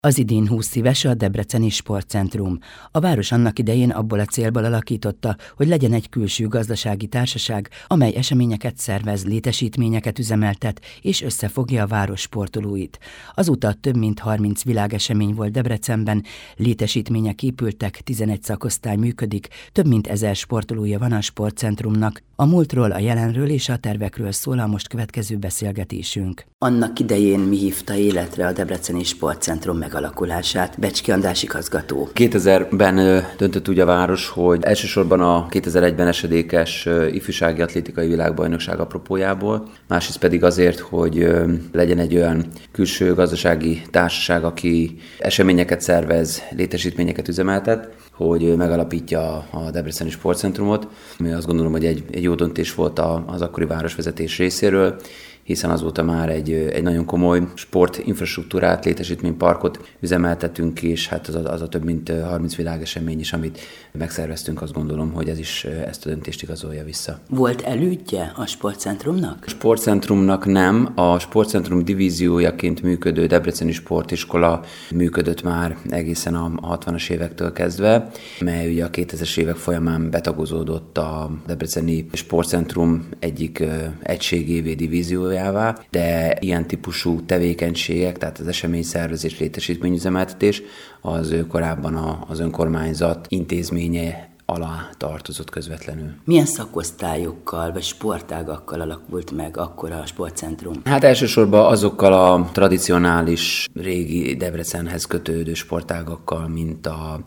Az idén 20 éves a Debreceni Sportcentrum. A város annak idején abból a célból alakította, hogy legyen egy külső gazdasági társaság, amely eseményeket szervez, létesítményeket üzemeltet és összefogja a város sportolóit. Azóta több mint 30 világesemény volt Debrecenben, létesítmények épültek, 11 szakosztály működik, több mint 1000 sportolója van a Sportcentrumnak. A múltról, a jelenről és a tervekről szól a most következő beszélgetésünk. Annak idején mi hívta életre a Debreceni Sportcentrum megalakulását? Becski András igazgató. 2000-ben döntött úgy a város, hogy elsősorban a 2001-ben esedékes ifjúsági atlétikai világbajnokság apropójából, másrészt pedig azért, hogy legyen egy olyan külső gazdasági társaság, aki eseményeket szervez, létesítményeket üzemeltet, hogy megalapítja a Debreceni Sportcentrumot. Ami azt gondolom, hogy egy jó döntés volt az akkori városvezetés részéről, hiszen azóta már egy nagyon komoly sportinfrastruktúrát, létesítményparkot üzemeltetünk, és hát az a több mint 30 világesemény is, amit megszerveztünk, azt gondolom, hogy ez is ezt a döntést igazolja vissza. Volt elődje a Sportcentrumnak? A Sportcentrumnak nem, a Sportcentrum divíziójaként működő Debreceni Sportiskola működött már egészen a 60-as évektől kezdve, mely ugye a 2000-es évek folyamán betagozódott a Debreceni Sportcentrum egyik egységévé, divíziójává, de ilyen típusú tevékenységek, tehát az eseményszervezés, létesítményüzemeltetés, az korábban az önkormányzat intézménye alá tartozott közvetlenül. Milyen szakosztályokkal vagy sportágakkal alakult meg akkor a Sportcentrum? Hát elsősorban azokkal a tradicionális régi Debrecenhez kötődő sportágakkal, mint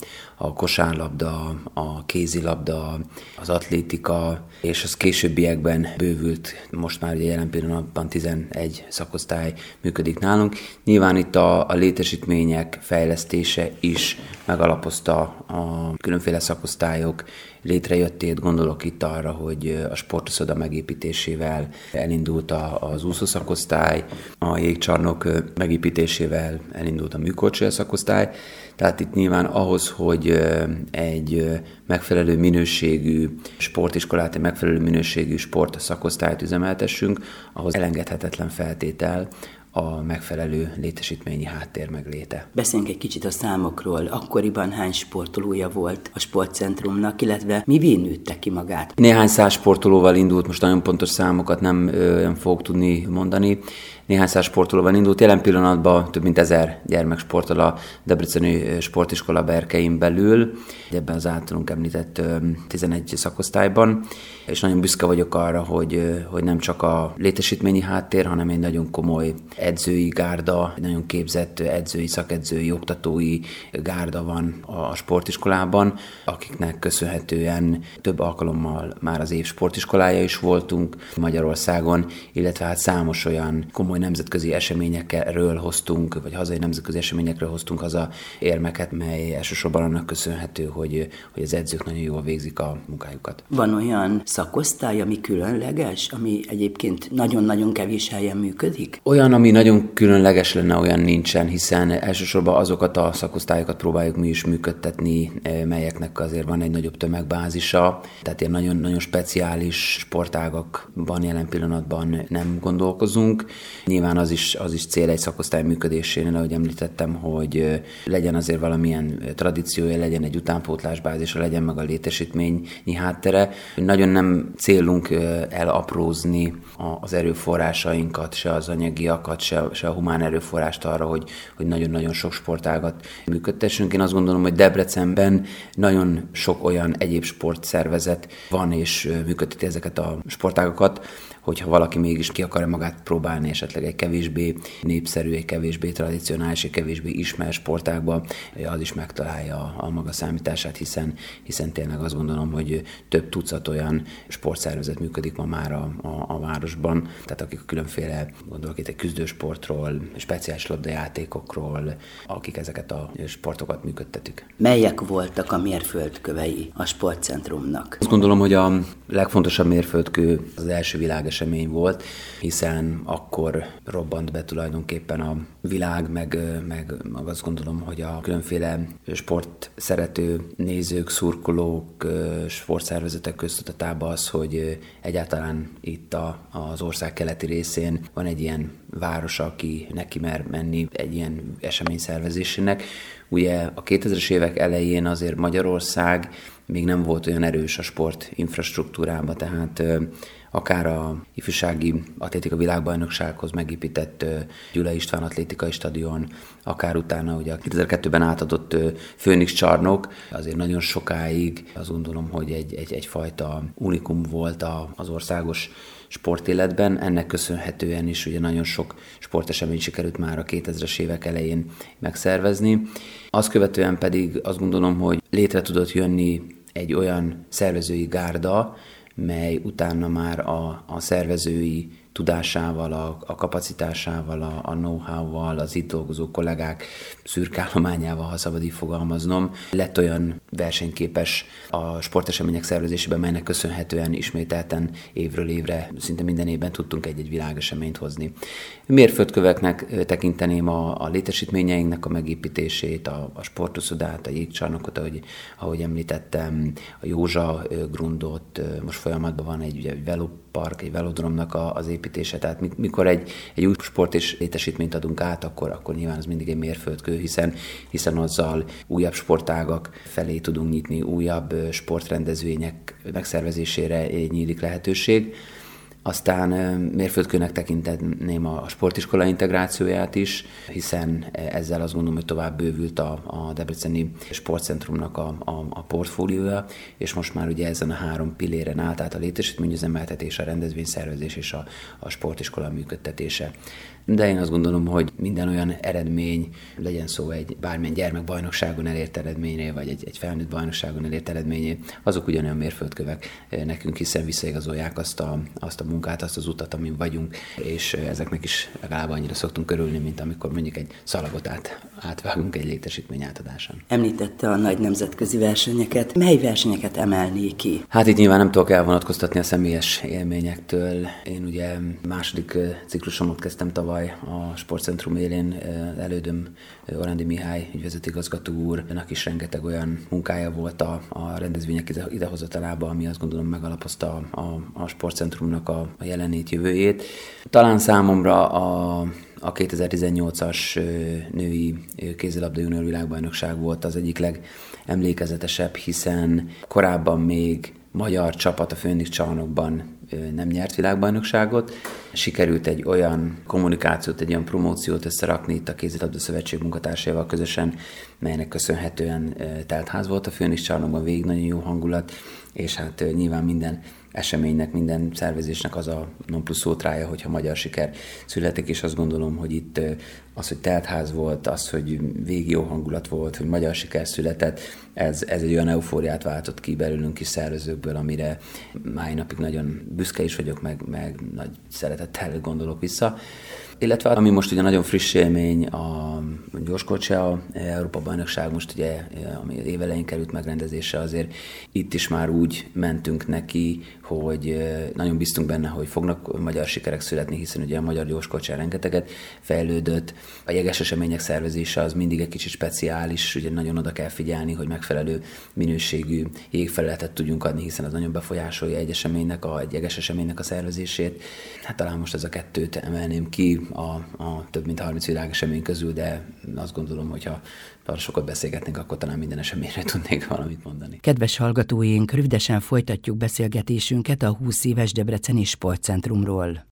a kosárlabda, a kézilabda, az atlétika, és az későbbiekben bővült, most már ugye jelen pillanatban 11 szakosztály működik nálunk. Nyilván itt a létesítmények fejlesztése is megalapozta a különféle szakosztályok létrejöttét, gondolok itt arra, hogy a sportuszoda megépítésével elindult az úszószakosztály, a jégcsarnok megépítésével elindult a műkorcsolya szakosztály, tehát itt nyilván ahhoz, hogy egy megfelelő minőségű sportiskolát, egy megfelelő minőségű sportszakosztályt üzemeltessünk, ahhoz elengedhetetlen feltétel a megfelelő létesítményi háttér megléte. Beszéljünk egy kicsit a számokról. Akkoriban hány sportolója volt a Sportcentrumnak, illetve mivé nőtte ki magát? Néhány száz sportolóval indult, most nagyon pontos számokat nem fogok tudni mondani. Néhány száz sportolóval indult, jelen pillanatban több mint 1000 gyermek sportol a Debreceni Sportiskola berkein belül, ebben az általunk említett 11 szakosztályban, és nagyon büszke vagyok arra, hogy nem csak a létesítményi háttér, hanem egy nagyon komoly edzői gárda, egy nagyon képzett edzői, szakedzői, oktatói gárda van a sportiskolában, akiknek köszönhetően több alkalommal már az év sportiskolája is voltunk Magyarországon, illetve hát számos olyan komoly nemzetközi eseményekről hoztunk, vagy hazai nemzetközi eseményekről hoztunk haza érmeket, mely elsősorban annak köszönhető, hogy az edzők nagyon jól végzik a munkájukat. Van olyan szakosztály, ami különleges, ami egyébként nagyon-nagyon kevés helyen működik? Olyan, ami nagyon különleges lenne, olyan nincsen, hiszen elsősorban azokat a szakosztályokat próbáljuk mi is működtetni, melyeknek azért van egy nagyobb tömegbázisa, tehát ilyen nagyon-nagyon speciális sportágakban jelen pillanatban nem gondolkozunk. Nyilván az is cél egy szakosztály működésénél, ahogy említettem, hogy legyen azért valamilyen tradíciója, legyen egy utánpótlásbázisa, legyen meg a létesítményi háttere. Nagyon nem célunk elaprózni az erőforrásainkat, se az anyagiakat, se a humán erőforrást arra, hogy nagyon-nagyon sok sportágat működtessünk. Én azt gondolom, hogy Debrecenben nagyon sok olyan egyéb sportszervezet van és működteti ezeket a sportágakat, hogyha valaki mégis ki akarja magát próbálni esetleg egy kevésbé népszerű, egy kevésbé tradicionális, egy kevésbé ismert sportágban, az is megtalálja a maga számítását, hiszen tényleg azt gondolom, hogy több tucat olyan sportszervezet működik ma már a városban, tehát akik különféle, gondolok itt egy küzdősportról, speciális labdajátékokról, akik ezeket a sportokat működtetik. Melyek voltak a mérföldkövei a Sportcentrumnak? Azt gondolom, hogy a legfontosabb mérföldkő az első világesemény esemény volt, hiszen akkor robbant be tulajdonképpen a világ, meg azt gondolom, hogy a különféle sport szerető nézők, szurkolók, sportszervezetek köztudatába az, hogy egyáltalán itt az ország keleti részén van egy ilyen város, aki neki mer menni egy ilyen esemény szervezésének. Ugye a 2000-es évek elején azért Magyarország még nem volt olyan erős a sport infrastruktúrában, tehát akár a ifjúsági atlétika világbajnoksághoz megépített Gyula István atlétikai stadion, akár utána ugye a 2002-ben átadott Főnix csarnok, azért nagyon sokáig azt gondolom, hogy egyfajta unikum volt az országos sportéletben. Ennek köszönhetően is ugye nagyon sok sporteseményt sikerült már a 2000-es évek elején megszervezni. Azt követően pedig azt gondolom, hogy létre tudott jönni egy olyan szervezői gárda, mely utána már a szervezői tudásával, a kapacitásával, a know-how-val, az itt dolgozó kollégák szürkállományával, ha szabad így fogalmaznom, lett olyan versenyképes a sportesemények szervezésében, melynek köszönhetően ismételten évről évre, szinte minden évben tudtunk egy világeseményt hozni. Mérföldköveknek tekinteném a létesítményeinknek a megépítését, a sportuszodát, a jégcsarnokot, ahogy említettem, a Józsa grundot, most folyamatban van egy velópark, egy velodromnak az építése, tehát mikor egy új sport és létesítményt adunk át, akkor nyilván az mindig egy mérföldkő, hiszen azzal újabb sportágak felé tudunk nyitni, újabb sportrendezvények megszervezésére nyílik lehetőség. Aztán mérföldkőnek tekinteném a sportiskola integrációját is, hiszen ezzel azt gondolom, hogy tovább bővült a Debreceni Sportcentrumnak a portfóliója, és most már ugye ezen a 3 pilléren áll, tehát a létesítményüzemeltetés, a rendezvényszervezés és a sportiskola működtetése. De én azt gondolom, hogy minden olyan eredmény, legyen szó egy bármilyen gyermekbajnokságon elért eredményé, vagy egy felnőtt bajnokságon elért eredményé, azok ugyanolyan mérföldkövek nekünk, hiszen visszaigazolják azt a munkát, azt az utat, amin vagyunk, és ezeknek is legalább annyira szoktunk örülni, mint amikor mondjuk egy szalagot átvágunk egy létesítmény átadásán. Említette a nagy nemzetközi versenyeket. Mely versenyeket emelné ki? Hát itt nyilván nem tudok elvonatkoztatni a személyes élményektől. Én ugye második ciklusomat kezdtem tavaly a Sportcentrum élén, elődöm Orandi Mihály ügyvezetőigazgató úrnak is rengeteg olyan munkája volt a rendezvények idehozatalában, ami azt gondolom megalapozta a Sportcentrumnak a jelenét, jövőjét. Talán számomra a 2018-as női kézilabda junior világbajnokság volt az egyik legemlékezetesebb, hiszen korábban még magyar csapat a Főnix csarnokban nem nyert világbajnokságot. Sikerült egy olyan kommunikációt, egy olyan promóciót összerakni itt a Kézilabda Szövetség munkatársaival közösen, melynek köszönhetően teltház volt a Főnix csarnokban, végig nagyon jó hangulat, és hát nyilván minden eseménynek, minden szervezésnek az a non plus ultrája, hogyha magyar siker születik, és azt gondolom, hogy itt az, hogy teltház volt, az, hogy végig jó hangulat volt, hogy magyar siker született, ez egy olyan eufóriát váltott ki belőlünk is szervezőkből, amire mai napig nagyon büszke is vagyok, meg nagy szeretettel gondolok vissza. Illetve ami most ugye nagyon friss élmény, a gyorskocsa Európa-bajnokság most ugye, ami évelején került megrendezésre, azért itt is már úgy mentünk neki, hogy nagyon bíztunk benne, hogy fognak magyar sikerek születni, hiszen ugye a magyar gyorskocsa rengeteget fejlődött. A jeges események szervezése az mindig egy kicsit speciális, ugye nagyon oda kell figyelni, hogy megfelelő minőségű jégfelületet tudjunk adni, hiszen az nagyon befolyásolja egy jeges eseménynek a szervezését. Hát talán most ez a 2-t emelném ki a több mint 30 világesemény közül, de azt gondolom, hogyha sokat beszélgetnénk, akkor talán minden eseményre tudnék valamit mondani. Kedves hallgatóink, rövidesen folytatjuk beszélgetésünket a 20 éves Debreceni Sportcentrumról.